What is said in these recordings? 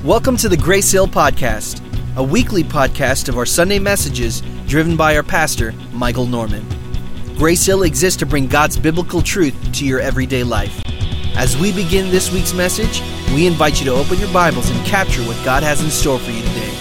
Welcome to the Grace Hill Podcast, a weekly podcast of our Sunday messages driven by our pastor, Michael Norman. Grace Hill exists to bring God's biblical truth to your everyday life. As we begin this week's message, we invite you to open your Bibles and capture what God has in store for you today.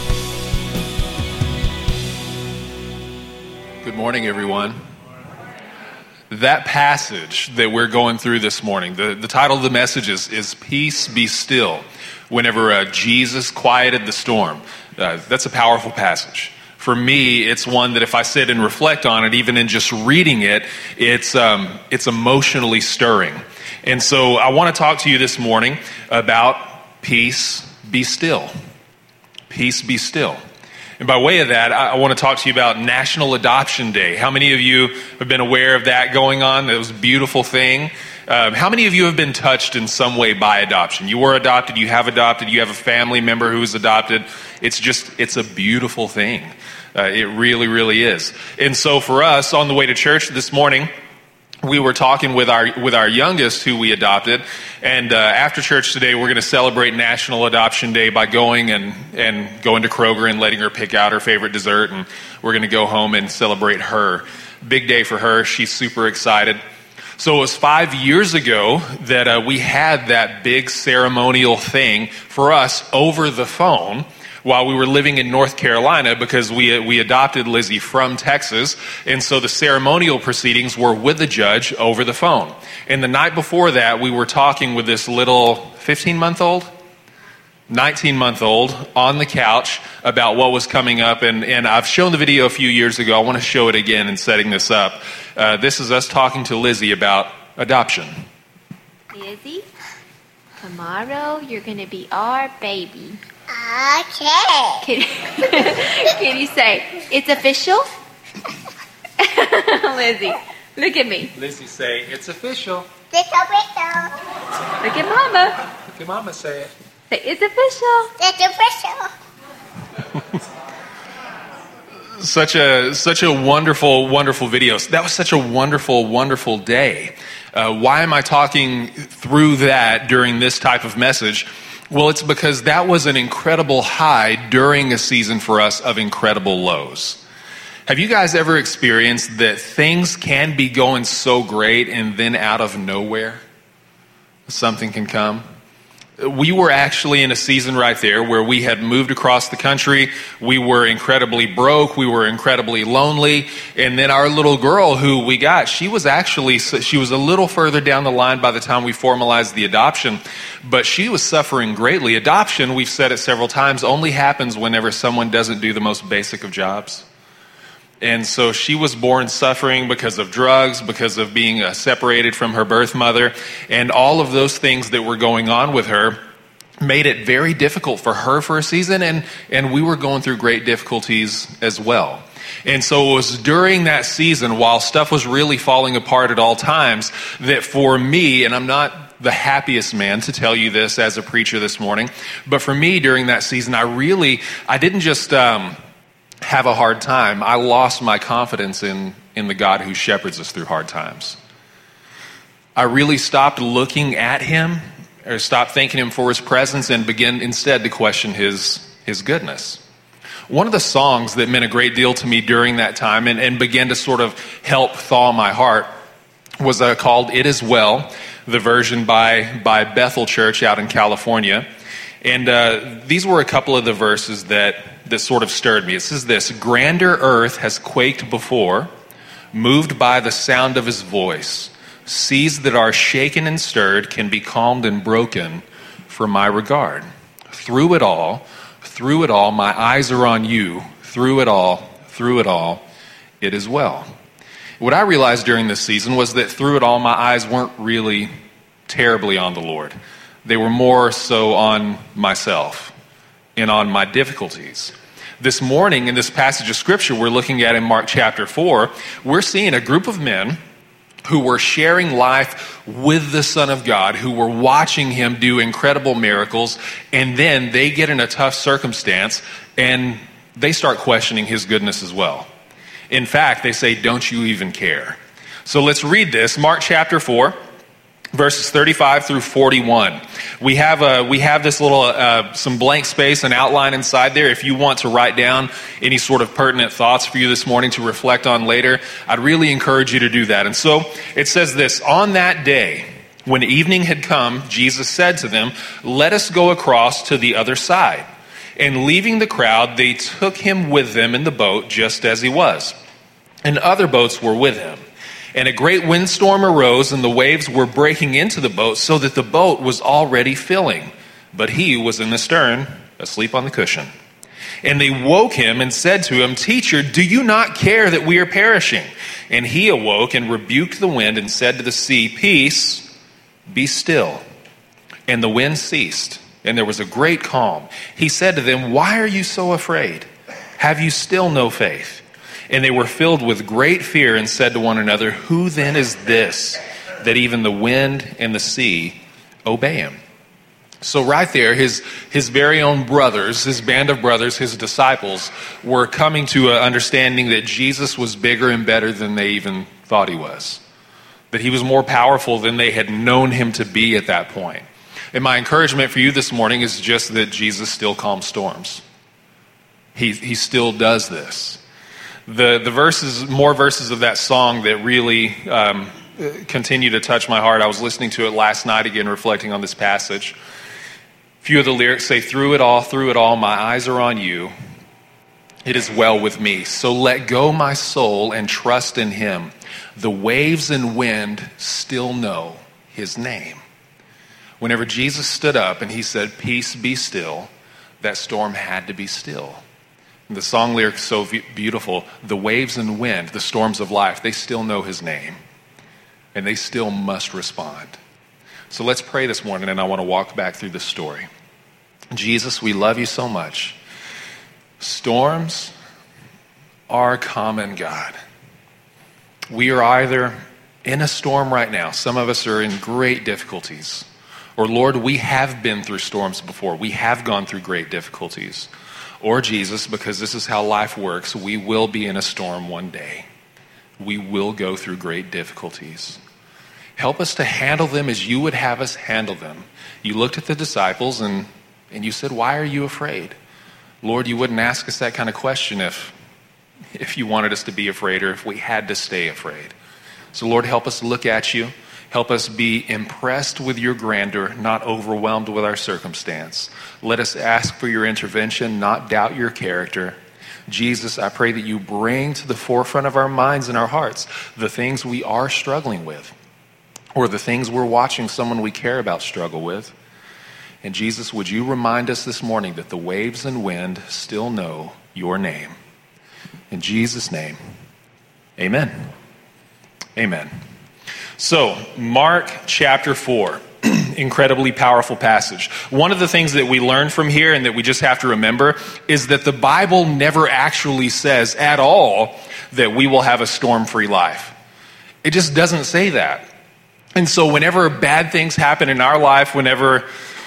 Good morning, everyone. That passage that we're going through this morning, the title of the message is Peace Be Still. Whenever Jesus quieted the storm. That's a powerful passage. For me, it's one that if I sit and reflect on it, even in just reading it, it's emotionally stirring. And so I want to talk to you this morning about peace be still. Peace be still. And by way of that, I want to talk to you about National Adoption Day. How many of you have been aware of that going on? That was a beautiful thing. How many of you have been touched in some way by adoption? You were adopted, you have a family member who's adopted. It's a beautiful thing. It really, really is. And so for us, on the way to church this morning, we were talking with our youngest who we adopted, and after church today, we're going to celebrate National Adoption Day by going and going to Kroger and letting her pick out her favorite dessert, and we're going to go home and celebrate her. Big day for her. She's super excited. So it was 5 years ago that we had that big ceremonial thing for us over the phone while we were living in North Carolina, because we adopted Lizzie from Texas, and so the ceremonial proceedings were with the judge over the phone. And the night before that, we were talking with this little 19-month-old on the couch about what was coming up, and I've shown the video a few years ago. I want to show it again in setting this up. This is us talking to Lizzie about adoption. Lizzie, tomorrow you're going to be our baby. Okay. Can you say, it's official? Lizzie, look at me. Lizzie, say, it's official. It's official. Look at Mama. Look at Mama, say it. Say, it's official. It's official. Such a wonderful, wonderful video. That was such a wonderful, wonderful day. Why am I talking through that during this type of message? Well, it's because that was an incredible high during a season for us of incredible lows. Have you guys ever experienced that things can be going so great and then out of nowhere something can come? We were actually in a season right there where we had moved across the country. We were incredibly broke. We were incredibly lonely. And then our little girl who we got, she was a little further down the line by the time we formalized the adoption, but she was suffering greatly. Adoption, we've said it several times, only happens whenever someone doesn't do the most basic of jobs. And so she was born suffering because of drugs, because of being separated from her birth mother, and all of those things that were going on with her made it very difficult for her for a season, and we were going through great difficulties as well. And so it was during that season, while stuff was really falling apart at all times, that for me, and I'm not the happiest man to tell you this as a preacher this morning, but for me during that season, I didn't just have a hard time. I lost my confidence in the God who shepherds us through hard times. I really stopped looking at him, or stopped thanking him for his presence, and began instead to question his goodness. One of the songs that meant a great deal to me during that time and began to sort of help thaw my heart was called It Is Well, the version by Bethel Church out in California. And these were a couple of the verses that sort of stirred me. It says this: grander earth has quaked before, moved by the sound of his voice. Seas that are shaken and stirred can be calmed and broken for my regard. Through it all, my eyes are on you. Through it all, it is well. What I realized during this season was that through it all, my eyes weren't really terribly on the Lord. They were more so on myself and on my difficulties. This morning, in this passage of Scripture we're looking at in Mark chapter 4, we're seeing a group of men who were sharing life with the Son of God, who were watching him do incredible miracles, and then they get in a tough circumstance, and they start questioning his goodness as well. In fact, they say, "Don't you even care?" So let's read this, Mark chapter 4, verses 35 through 41. We have this little some blank space and outline inside there. If you want to write down any sort of pertinent thoughts for you this morning to reflect on later, I'd really encourage you to do that. And so it says this: on that day, when evening had come, Jesus said to them, "Let us go across to the other side." And leaving the crowd, they took him with them in the boat just as he was. And other boats were with him. And a great windstorm arose, and the waves were breaking into the boat, so that the boat was already filling. But he was in the stern, asleep on the cushion. And they woke him and said to him, "Teacher, do you not care that we are perishing?" And he awoke and rebuked the wind and said to the sea, "Peace, be still." And the wind ceased, and there was a great calm. He said to them, "Why are you so afraid? Have you still no faith?" And they were filled with great fear and said to one another, "Who then is this, that even the wind and the sea obey him?" So right there, his very own brothers, his band of brothers, his disciples, were coming to an understanding that Jesus was bigger and better than they even thought he was. That he was more powerful than they had known him to be at that point. And my encouragement for you this morning is just that Jesus still calms storms. He still does this. The more verses of that song that really continue to touch my heart. I was listening to it last night again, reflecting on this passage. A few of the lyrics say, through it all, my eyes are on you. It is well with me. So let go my soul and trust in him. The waves and wind still know his name." Whenever Jesus stood up and he said, "Peace, be still," that storm had to be still. The song lyric is so beautiful. The waves and wind, the storms of life, they still know his name. And they still must respond. So let's pray this morning, and I want to walk back through this story. Jesus, we love you so much. Storms are common, God. We are either in a storm right now. Some of us are in great difficulties. Or Lord, we have been through storms before. We have gone through great difficulties. Or Jesus, because this is how life works, we will be in a storm one day. We will go through great difficulties. Help us to handle them as you would have us handle them. You looked at the disciples and you said, "Why are you afraid?" Lord, you wouldn't ask us that kind of question if you wanted us to be afraid or if we had to stay afraid. So Lord, help us look at you. Help us be impressed with your grandeur, not overwhelmed with our circumstance. Let us ask for your intervention, not doubt your character. Jesus, I pray that you bring to the forefront of our minds and our hearts the things we are struggling with, or the things we're watching someone we care about struggle with. And Jesus, would you remind us this morning that the waves and wind still know your name. In Jesus' name, amen. Amen. So, Mark chapter 4, incredibly powerful passage. One of the things that we learn from here and that we just have to remember is that the Bible never actually says at all that we will have a storm-free life. It just doesn't say that. And so whenever bad things happen in our life, whenever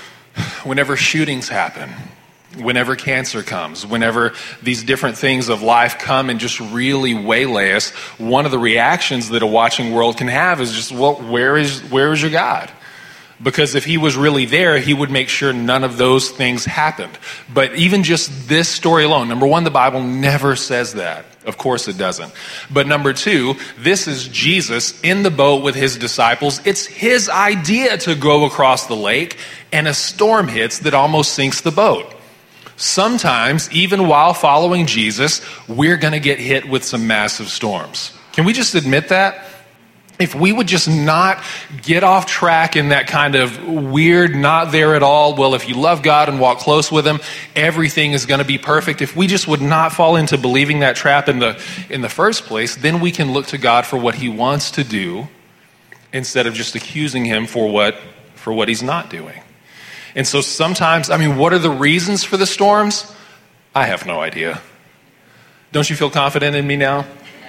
shootings happen, whenever cancer comes, whenever these different things of life come and just really waylay us, one of the reactions that a watching world can have is just, well, where is your God? Because if he was really there, he would make sure none of those things happened. But even just this story alone, number one, the Bible never says that. Of course it doesn't. But number two, this is Jesus in the boat with his disciples. It's his idea to go across the lake, and a storm hits that almost sinks the boat. Sometimes, even while following Jesus, we're going to get hit with some massive storms. Can we just admit that? If we would just not get off track in that kind of weird, not there at all, well, if you love God and walk close with him, everything is going to be perfect. If we just would not fall into believing that trap in the first place, then we can look to God for what he wants to do instead of just accusing him for what he's not doing. And so sometimes, what are the reasons for the storms? I have no idea. Don't you feel confident in me now?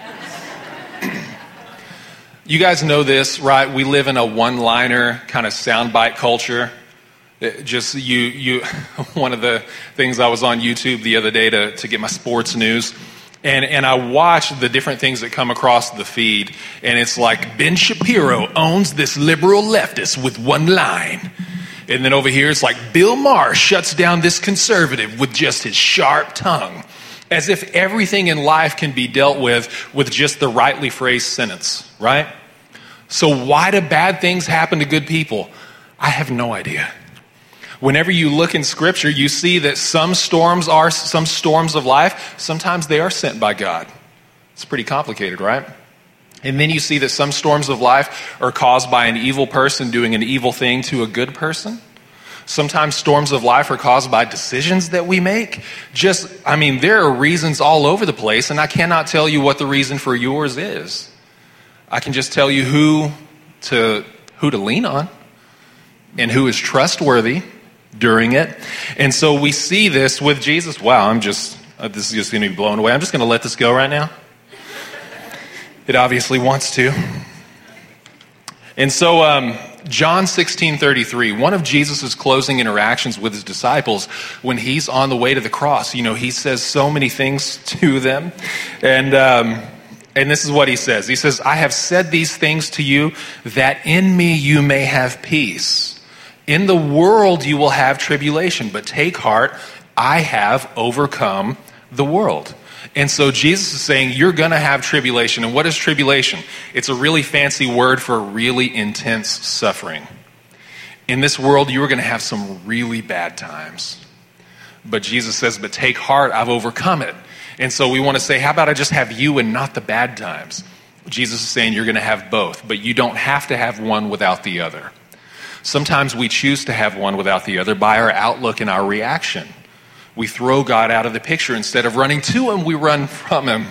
You guys know this, right? We live in a one-liner kind of soundbite culture. Just one of the things I was on YouTube the other day to get my sports news, And I watch the different things that come across the feed, and it's like Ben Shapiro owns this liberal leftist with one line. And then over here it's like Bill Maher shuts down this conservative with just his sharp tongue. As if everything in life can be dealt with just the rightly phrased sentence, right? So why do bad things happen to good people? I have no idea. Whenever you look in Scripture, you see that some storms of life, sometimes they are sent by God. It's pretty complicated, right? And then you see that some storms of life are caused by an evil person doing an evil thing to a good person. Sometimes storms of life are caused by decisions that we make. There are reasons all over the place, and I cannot tell you what the reason for yours is. I can just tell you who to lean on and who is trustworthy during it. And so we see this with Jesus. Wow, this is just going to be blown away. I'm just going to let this go right now. It obviously wants to. And so John 16:33, one of Jesus' closing interactions with his disciples when he's on the way to the cross, he says so many things to them. And this is what he says. He says, I have said these things to you that in me you may have peace. In the world you will have tribulation, but take heart, I have overcome the world. And so Jesus is saying you're going to have tribulation. And what is tribulation? It's a really fancy word for really intense suffering. In this world, you are going to have some really bad times. But Jesus says, but take heart, I've overcome it. And so we want to say, how about I just have you and not the bad times? Jesus is saying you're going to have both, but you don't have to have one without the other. Sometimes we choose to have one without the other by our outlook and our reaction. We throw God out of the picture. Instead of running to him, we run from him.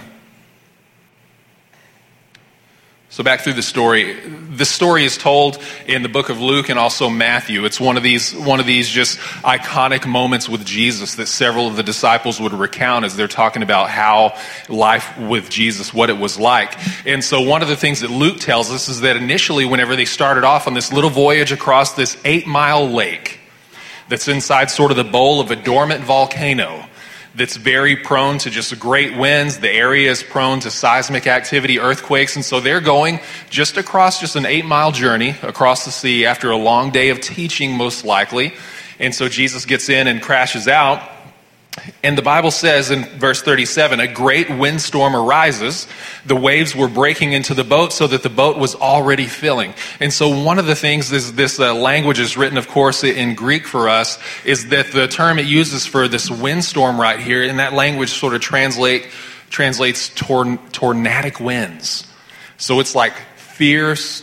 So back through the story. This story is told in the book of Luke and also Matthew. It's one of these just iconic moments with Jesus that several of the disciples would recount as they're talking about how life with Jesus, what it was like. And so one of the things that Luke tells us is that initially, whenever they started off on this little voyage across this 8-mile lake that's inside sort of the bowl of a dormant volcano, that's very prone to just great winds. The area is prone to seismic activity, earthquakes. And so they're going just across just an 8-mile journey across the sea after a long day of teaching, most likely. And so Jesus gets in and crashes out. And the Bible says in verse 37, a great windstorm arises. The waves were breaking into the boat so that the boat was already filling. And so one of the things this language is written, of course, in Greek for us, is that the term it uses for this windstorm right here, in that language sort of translates tornadic winds. So it's like it's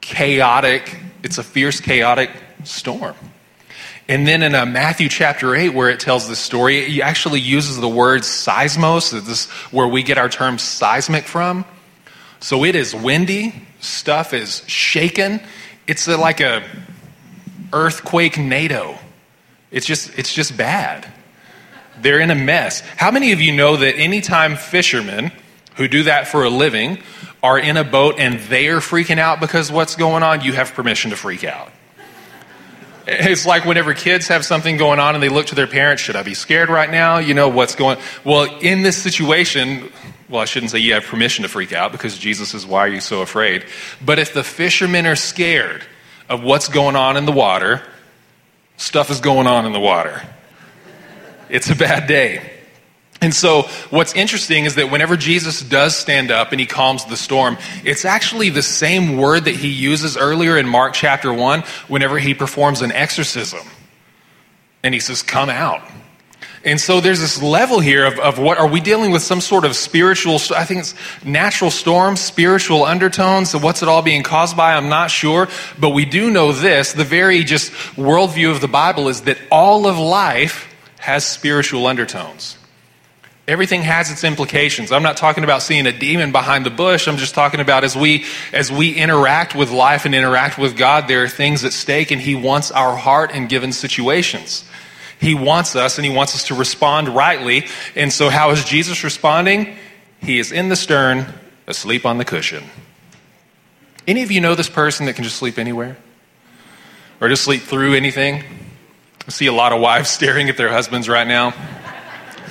a fierce, chaotic storm. And then in Matthew chapter 8, where it tells this story, it actually uses the word seismos, this is where we get our term seismic from. So it is windy, stuff is shaken. It's like a earthquake NATO. It's just bad. They're in a mess. How many of you know that anytime fishermen who do that for a living are in a boat and they are freaking out because what's going on, you have permission to freak out? It's like whenever kids have something going on and they look to their parents, should I be scared right now? What's going on? Well, in this situation, I shouldn't say you have permission to freak out because Jesus says, why are you so afraid? But if the fishermen are scared of what's going on in the water, stuff is going on in the water. It's a bad day. And so what's interesting is that whenever Jesus does stand up and he calms the storm, it's actually the same word that he uses earlier in Mark chapter 1 whenever he performs an exorcism. And he says, come out. And so there's this level here of what, are we dealing with some sort of spiritual, I think it's natural storm, spiritual undertones. So what's it all being caused by? I'm not sure. But we do know this, the very just worldview of the Bible is that all of life has spiritual undertones. Everything has its implications. I'm not talking about seeing a demon behind the bush. I'm just talking about as we interact with life and interact with God, there are things at stake, and he wants our heart in given situations. He wants us, and he wants us to respond rightly. And so how is Jesus responding? He is in the stern, asleep on the cushion. Any of you know this person that can just sleep anywhere? Or just sleep through anything? I see a lot of wives staring at their husbands right now.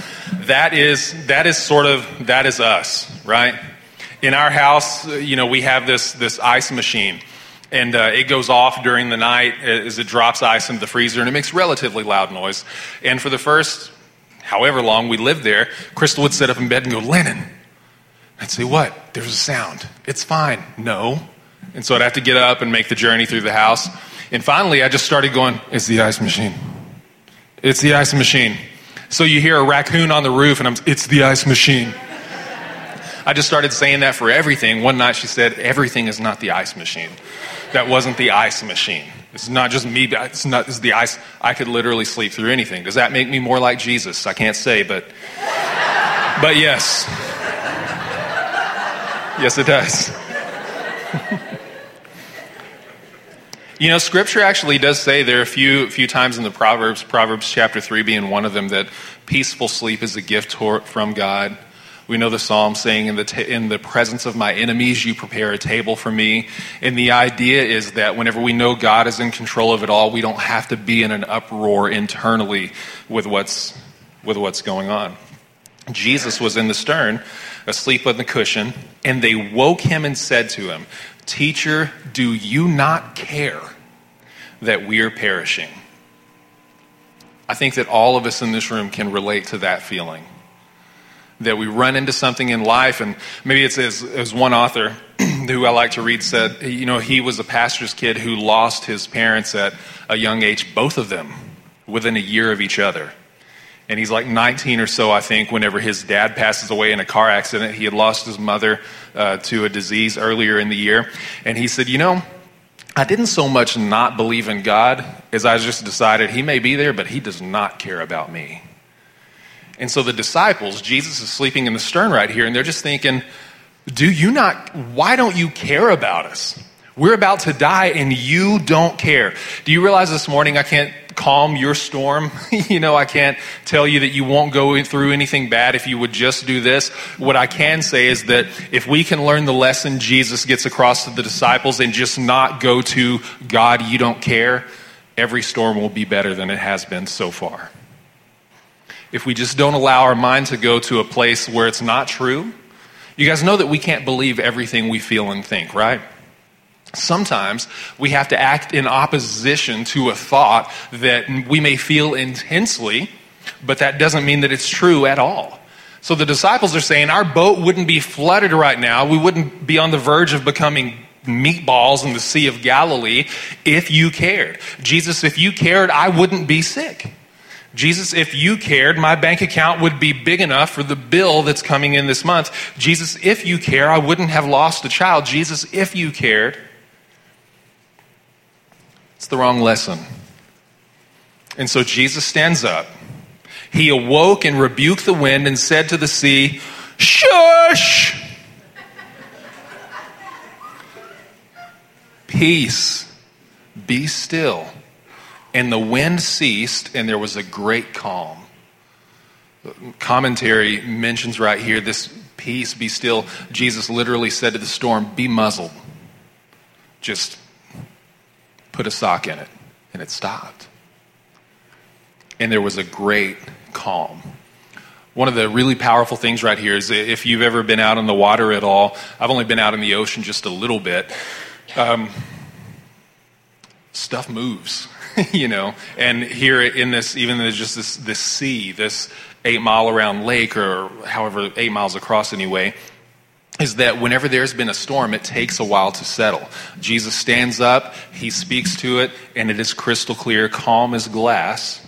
that is us, right? In our house, we have this ice machine, and it goes off during the night as it drops ice into the freezer, and it makes relatively loud noise. And for the first however long we lived there, Crystal would sit up in bed and go, "Lennon." I'd say, "What?" "There's a sound." "It's fine." "No." And so I'd have to get up and make the journey through the house. And finally, I just started going, "It's the ice machine. It's the ice machine." So you hear a raccoon on the roof, and "It's the ice machine." I just started saying that for everything. One night she said, "Everything is not the ice machine. That wasn't the ice machine. It's not just me. It's the ice." I could literally sleep through anything. Does that make me more like Jesus? I can't say, but yes. Yes, it does. Scripture actually does say there are a few times in the Proverbs chapter 3 being one of them, that peaceful sleep is a gift from God. We know the Psalm saying, in the presence of my enemies, you prepare a table for me. And the idea is that whenever we know God is in control of it all, we don't have to be in an uproar internally with what's going on. Jesus was in the stern, asleep on the cushion, and they woke him and said to him, "Teacher, do you not care that we are perishing?" I think that all of us in this room can relate to that feeling. That we run into something in life, and maybe it's as one author who I like to read said, he was a pastor's kid who lost his parents at a young age, both of them, within a year of each other. And he's like 19 or so, I think, whenever his dad passes away in a car accident. He had lost his mother to a disease earlier in the year. And he said, I didn't so much not believe in God as I just decided he may be there, but he does not care about me. And so the disciples, Jesus is sleeping in the stern right here, and they're just thinking, why don't you care about us? We're about to die and you don't care. Do you realize this morning I can't calm your storm? I can't tell you that you won't go through anything bad if you would just do this. What I can say is that if we can learn the lesson Jesus gets across to the disciples and just not go to God, you don't care, every storm will be better than it has been so far. If we just don't allow our mind to go to a place where it's not true. You guys know that we can't believe everything we feel and think, right? Sometimes we have to act in opposition to a thought that we may feel intensely, but that doesn't mean that it's true at all. So the disciples are saying our boat wouldn't be flooded right now. We wouldn't be on the verge of becoming meatballs in the Sea of Galilee if you cared. Jesus, if you cared, I wouldn't be sick. Jesus, if you cared, my bank account would be big enough for the bill that's coming in this month. Jesus, if you care, I wouldn't have lost a child. Jesus, if you cared. It's the wrong lesson. And so Jesus stands up. He awoke and rebuked the wind and said to the sea, "Shush! Peace, be still." And the wind ceased, and there was a great calm. Commentary mentions right here, this peace, be still. Jesus literally said to the storm, "Be muzzled." Just put a sock in it, and it stopped. And there was a great calm. One of the really powerful things right here is if you've ever been out on the water at all, I've only been out in the ocean just a little bit, stuff moves. And here in this, even there's just this sea, this 8-mile around lake, or however 8 miles across anyway, is that whenever there's been a storm, it takes a while to settle. Jesus stands up, he speaks to it, and it is crystal clear, calm as glass.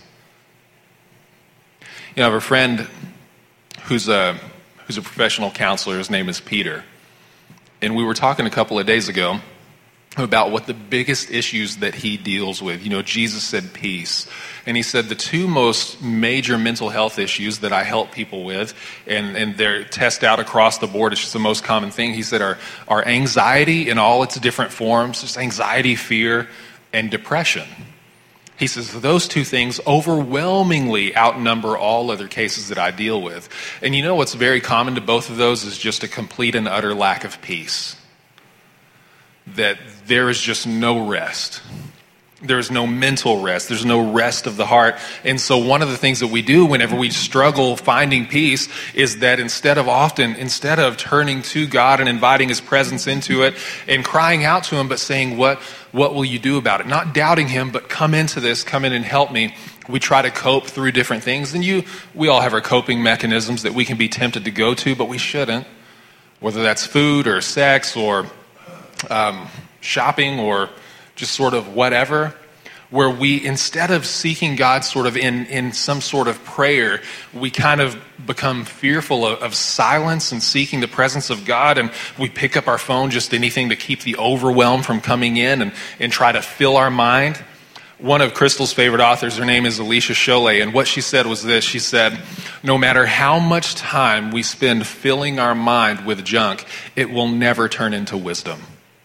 I have a friend who's a professional counselor. His name is Peter. And we were talking a couple of days ago about what the biggest issues that he deals with. Jesus said peace. And he said the two most major mental health issues that I help people with, and they're test out across the board, it's just the most common thing, he said, are anxiety in all its different forms, just anxiety, fear, and depression. He says those two things overwhelmingly outnumber all other cases that I deal with. And what's very common to both of those is just a complete and utter lack of peace. That there is just no rest. There's no mental rest. There's no rest of the heart. And so one of the things that we do whenever we struggle finding peace is that instead of turning to God and inviting his presence into it and crying out to him, but saying, what will you do about it? Not doubting him, but come into this, come in and help me. We try to cope through different things. And we all have our coping mechanisms that we can be tempted to go to, but we shouldn't. Whether that's food or sex or shopping or just sort of whatever, where we, instead of seeking God sort of in some sort of prayer, we kind of become fearful of silence and seeking the presence of God, and we pick up our phone, just anything to keep the overwhelm from coming in and try to fill our mind. One of Crystal's favorite authors, her name is Alicia Chollet, and what she said was this. She said, no matter how much time we spend filling our mind with junk, it will never turn into wisdom.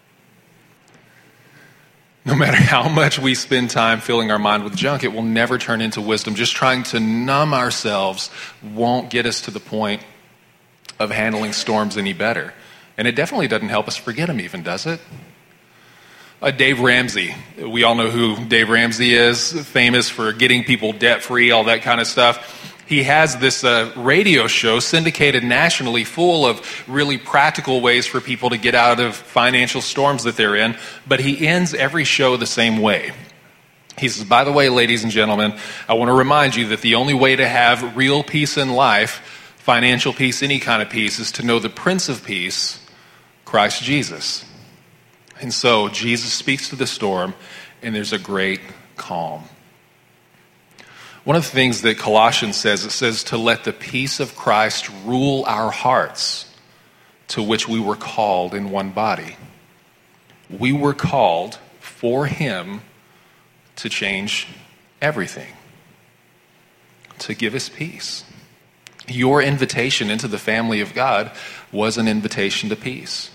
No matter how much we spend time filling our mind with junk, it will never turn into wisdom. Just trying to numb ourselves won't get us to the point of handling storms any better. And it definitely doesn't help us forget them even, does it? Dave Ramsey. We all know who Dave Ramsey is, famous for getting people debt-free, all that kind of stuff. He has this radio show syndicated nationally full of really practical ways for people to get out of financial storms that they're in, but he ends every show the same way. He says, by the way, ladies and gentlemen, I want to remind you that the only way to have real peace in life, financial peace, any kind of peace, is to know the Prince of Peace, Christ Jesus. And so Jesus speaks to the storm, and there's a great calm. One of the things that Colossians says, it says to let the peace of Christ rule our hearts, to which we were called in one body. We were called for him to change everything, to give us peace. Your invitation into the family of God was an invitation to peace.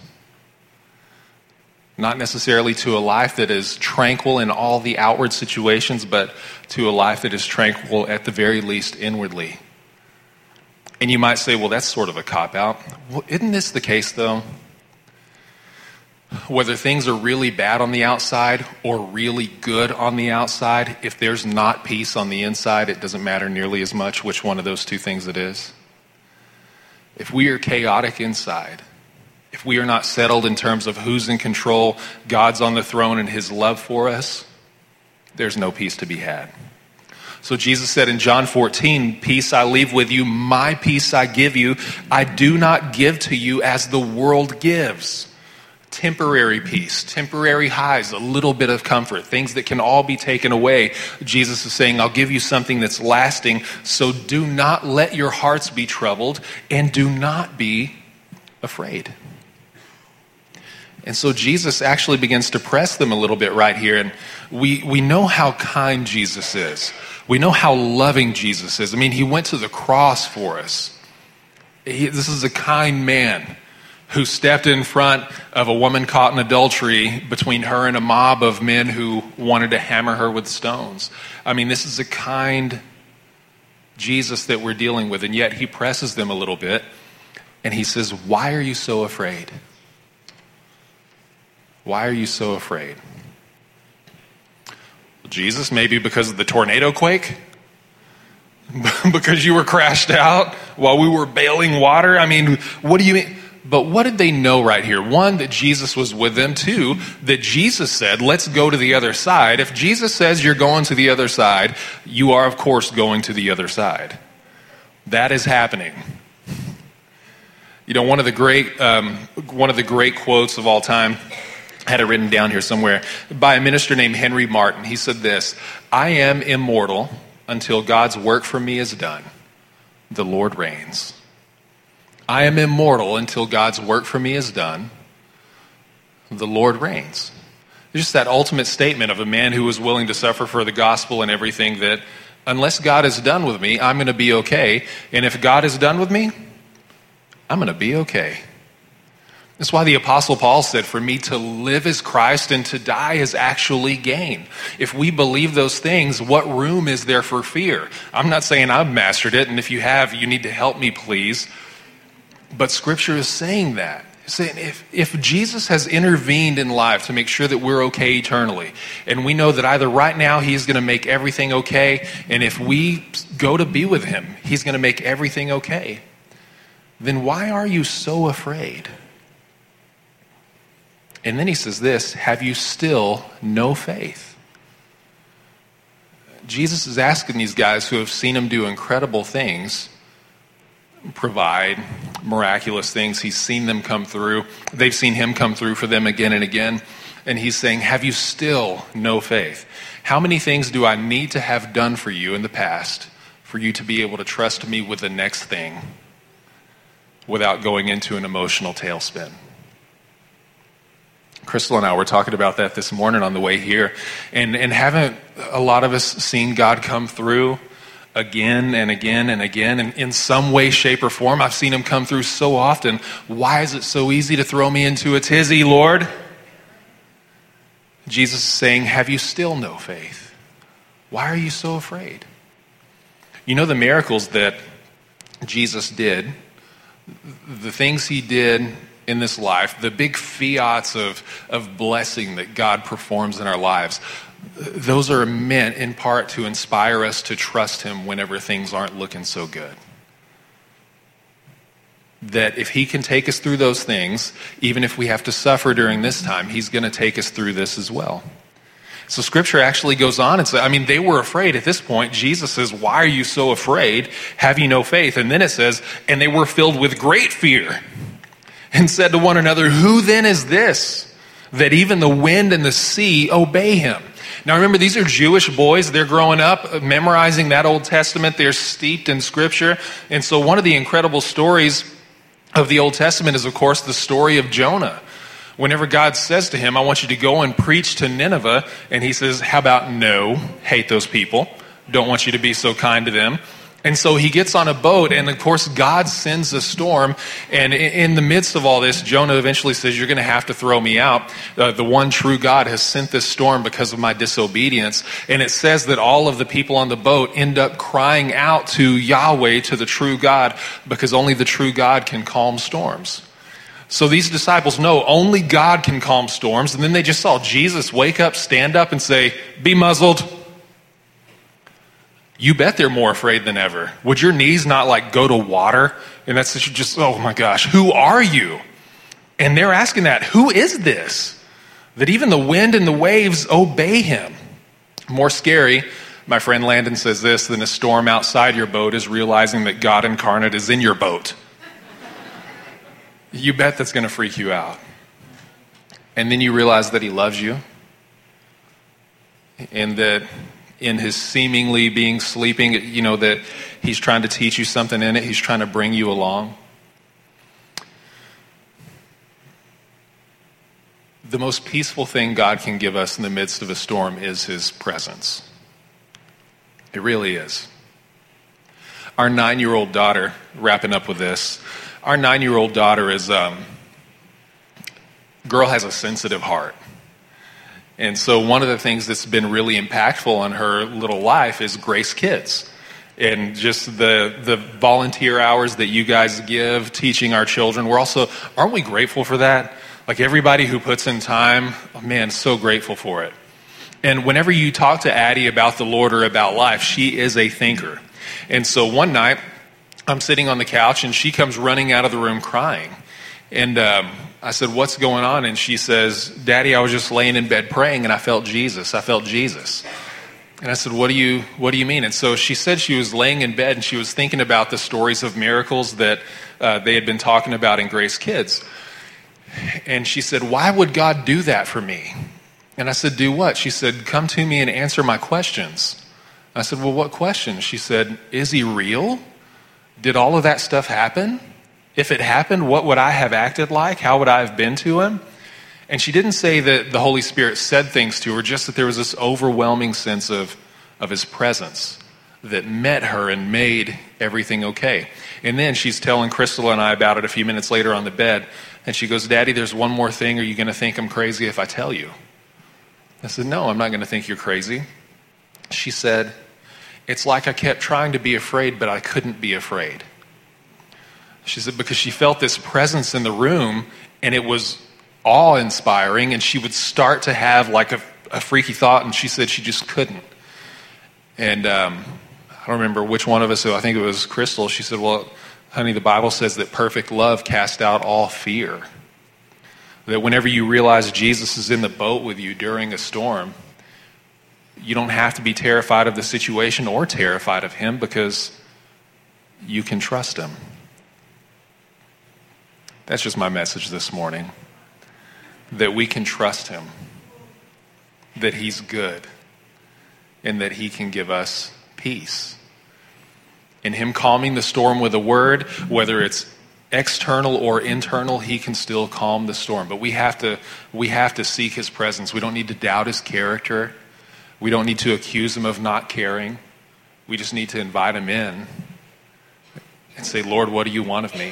Not necessarily to a life that is tranquil in all the outward situations, but to a life that is tranquil at the very least inwardly. And you might say, well, that's sort of a cop-out. Well, isn't this the case, though? Whether things are really bad on the outside or really good on the outside, if there's not peace on the inside, it doesn't matter nearly as much which one of those two things it is. If we are chaotic inside, if we are not settled in terms of who's in control, God's on the throne and his love for us, there's no peace to be had. So Jesus said in John 14, peace I leave with you, my peace I give you. I do not give to you as the world gives. Temporary peace, temporary highs, a little bit of comfort, things that can all be taken away. Jesus is saying, I'll give you something that's lasting, so do not let your hearts be troubled and do not be afraid. And so Jesus actually begins to press them a little bit right here. And we know how kind Jesus is. We know how loving Jesus is. I mean, he went to the cross for us. This is a kind man who stepped in front of a woman caught in adultery between her and a mob of men who wanted to hammer her with stones. I mean, this is a kind Jesus that we're dealing with. And yet he presses them a little bit. And he says, why are you so afraid? Why are you so afraid? Jesus, maybe because of the tornado quake? Because you were crashed out while we were bailing water? I mean, what do you mean? But what did they know right here? One, that Jesus was with them. Two, that Jesus said, let's go to the other side. If Jesus says you're going to the other side, you are, of course, going to the other side. That is happening. You know, one of the great quotes of all time, I had it written down here somewhere, by a minister named Henry Martin. He said this, I am immortal until God's work for me is done. The Lord reigns. I am immortal until God's work for me is done. The Lord reigns. It's just that ultimate statement of a man who was willing to suffer for the gospel and everything, that unless God is done with me, I'm going to be okay. And if God is done with me, I'm going to be okay. That's why the Apostle Paul said, for me to live is Christ and to die is actually gain. If we believe those things, what room is there for fear? I'm not saying I've mastered it, and if you have, you need to help me, please. But Scripture is saying that. Saying if Jesus has intervened in life to make sure that we're okay eternally, and we know that either right now he's going to make everything okay, and if we go to be with him, he's going to make everything okay, then why are you so afraid? And then he says this, have you still no faith? Jesus is asking these guys who have seen him do incredible things, provide miraculous things. He's seen them come through. They've seen him come through for them again and again. And he's saying, have you still no faith? How many things do I need to have done for you in the past for you to be able to trust me with the next thing without going into an emotional tailspin? Crystal and I were talking about that this morning on the way here. And haven't a lot of us seen God come through again and again and again, and in some way, shape, or form? I've seen him come through so often. Why is it so easy to throw me into a tizzy, Lord? Jesus is saying, have you still no faith? Why are you so afraid? You know, the miracles that Jesus did, the things he did in this life, the big fiats of blessing that God performs in our lives, those are meant in part to inspire us to trust him whenever things aren't looking so good. That if he can take us through those things, even if we have to suffer during this time, he's going to take us through this as well. So scripture actually goes on and says, they were afraid at this point. Jesus says, why are you so afraid? Have you no faith? And then it says, and they were filled with great fear and said to one another, who then is this, that even the wind and the sea obey him? Now remember, these are Jewish boys. They're growing up, memorizing that Old Testament. They're steeped in Scripture. And so one of the incredible stories of the Old Testament is, of course, the story of Jonah. Whenever God says to him, I want you to go and preach to Nineveh, and he says, how about no, hate those people, don't want you to be so kind to them. And so he gets on a boat, and of course God sends a storm, and in the midst of all this, Jonah eventually says, you're going to have to throw me out. The one true God has sent this storm because of my disobedience. And it says that all of the people on the boat end up crying out to Yahweh, to the true God, because only the true God can calm storms. So these disciples know only God can calm storms, and then they just saw Jesus wake up, stand up, and say, be muzzled. You bet they're more afraid than ever. Would your knees not go to water? And that's just, oh my gosh, who are you? And they're asking that, who is this? That even the wind and the waves obey him. More scary, my friend Landon says this, than a storm outside your boat is realizing that God incarnate is in your boat. You bet that's going to freak you out. And then you realize that he loves you. And that in his seemingly being sleeping, that he's trying to teach you something in it. He's trying to bring you along. The most peaceful thing God can give us in the midst of a storm is his presence. It really is. Our 9-year-old daughter, wrapping up with this, our 9-year-old daughter is, girl has a sensitive heart. And so one of the things that's been really impactful on her little life is Grace Kids. And just the volunteer hours that you guys give teaching our children. Aren't we grateful for that? Everybody who puts in time, so grateful for it. And whenever you talk to Addie about the Lord or about life, she is a thinker. And so one night, I'm sitting on the couch and she comes running out of the room crying. And I said, what's going on? And she says, Daddy, I was just laying in bed praying and I felt Jesus. I felt Jesus. And I said, what do you mean? And so she said she was laying in bed and she was thinking about the stories of miracles that they had been talking about in Grace Kids. And she said, why would God do that for me? And I said, do what? She said, come to me and answer my questions. I said, well, what questions? She said, is he real? Did all of that stuff happen? If it happened, what would I have acted like? How would I have been to him? And she didn't say that the Holy Spirit said things to her, just that there was this overwhelming sense of his presence that met her and made everything okay. And then she's telling Crystal and I about it a few minutes later on the bed. And she goes, Daddy, there's one more thing. Are you going to think I'm crazy if I tell you? I said, no, I'm not going to think you're crazy. She said, it's like I kept trying to be afraid, but I couldn't be afraid. She said because she felt this presence in the room, and it was awe-inspiring, and she would start to have like a freaky thought, and she said she just couldn't. And I don't remember which one of us, I think it was Crystal, she said, well, honey, the Bible says that perfect love casts out all fear. That whenever you realize Jesus is in the boat with you during a storm, you don't have to be terrified of the situation or terrified of him because you can trust him. That's just my message this morning. That we can trust him. That he's good. And that he can give us peace. And him calming the storm with a word, whether it's external or internal, he can still calm the storm. But we have to seek his presence. We don't need to doubt his character. We don't need to accuse him of not caring. We just need to invite him in and say, Lord, what do you want of me?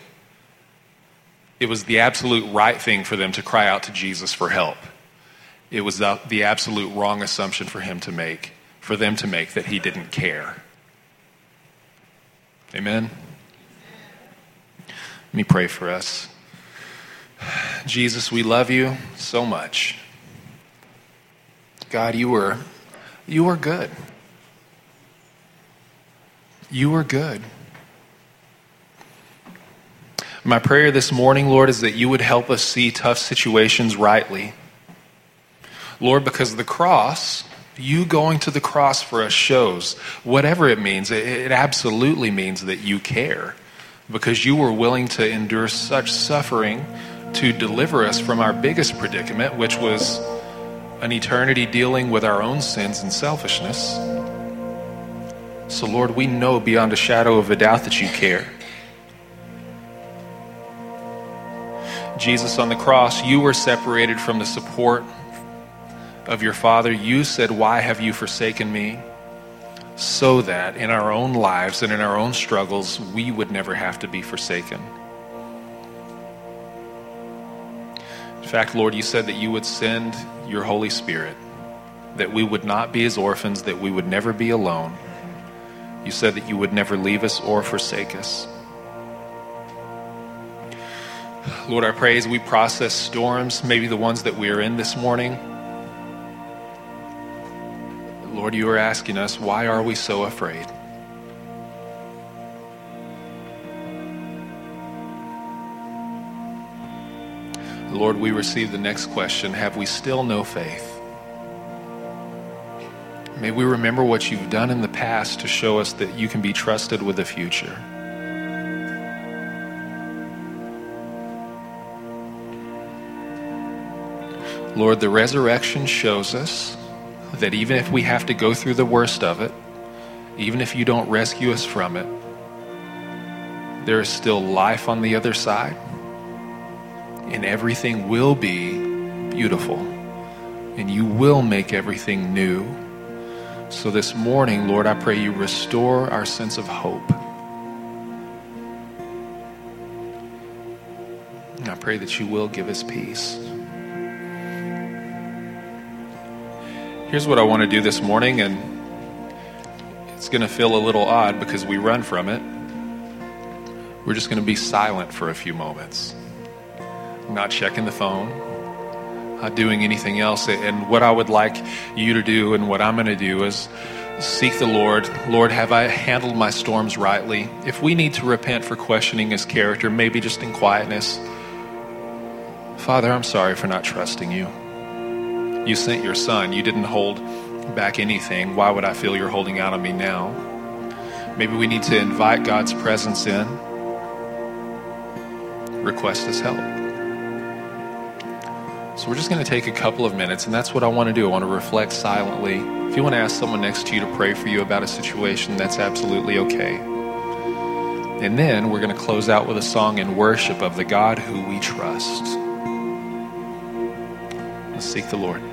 It was the absolute right thing for them to cry out to Jesus for help. It was the absolute wrong assumption for them to make that he didn't care. Amen? Let me pray for us. Jesus, we love you so much. God, you are good. You are good. My prayer this morning, Lord, is that you would help us see tough situations rightly. Lord, because the cross, you going to the cross for us shows, whatever it means, it absolutely means that you care. Because you were willing to endure such suffering to deliver us from our biggest predicament, which was an eternity dealing with our own sins and selfishness. So, Lord, we know beyond a shadow of a doubt that you care. Jesus, on the cross, you were separated from the support of your Father. You said, why have you forsaken me? So that in our own lives and in our own struggles, we would never have to be forsaken. In fact, Lord, you said that you would send your Holy Spirit, that we would not be as orphans, that we would never be alone. You said that you would never leave us or forsake us. Lord, I pray as we process storms, maybe the ones that we are in this morning, Lord, you are asking us, why are we so afraid? Lord, we receive the next question, have we still no faith? May we remember what you've done in the past to show us that you can be trusted with the future. Lord, the resurrection shows us that even if we have to go through the worst of it, even if you don't rescue us from it, there is still life on the other side, and everything will be beautiful, and you will make everything new. So this morning, Lord, I pray you restore our sense of hope. And I pray that you will give us peace. Here's what I want to do this morning, and it's going to feel a little odd because we run from it. We're just going to be silent for a few moments. Not checking the phone, not doing anything else. And what I would like you to do and what I'm going to do is seek the Lord. Lord, have I handled my storms rightly? If we need to repent for questioning his character, maybe just in quietness. Father, I'm sorry for not trusting you. You sent your son. You didn't hold back anything. Why would I feel you're holding out on me now? Maybe we need to invite God's presence in. Request his help. So we're just going to take a couple of minutes, and that's what I want to do. I want to reflect silently. If you want to ask someone next to you to pray for you about a situation, that's absolutely okay. And then we're going to close out with a song in worship of the God who we trust. Let's seek the Lord.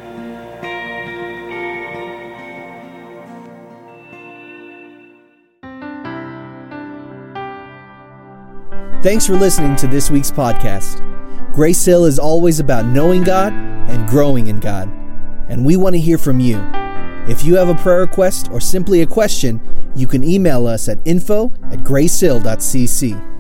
Thanks for listening to this week's podcast. Grace Hill is always about knowing God and growing in God. And we want to hear from you. If you have a prayer request or simply a question, you can email us at info@gracehill.cc.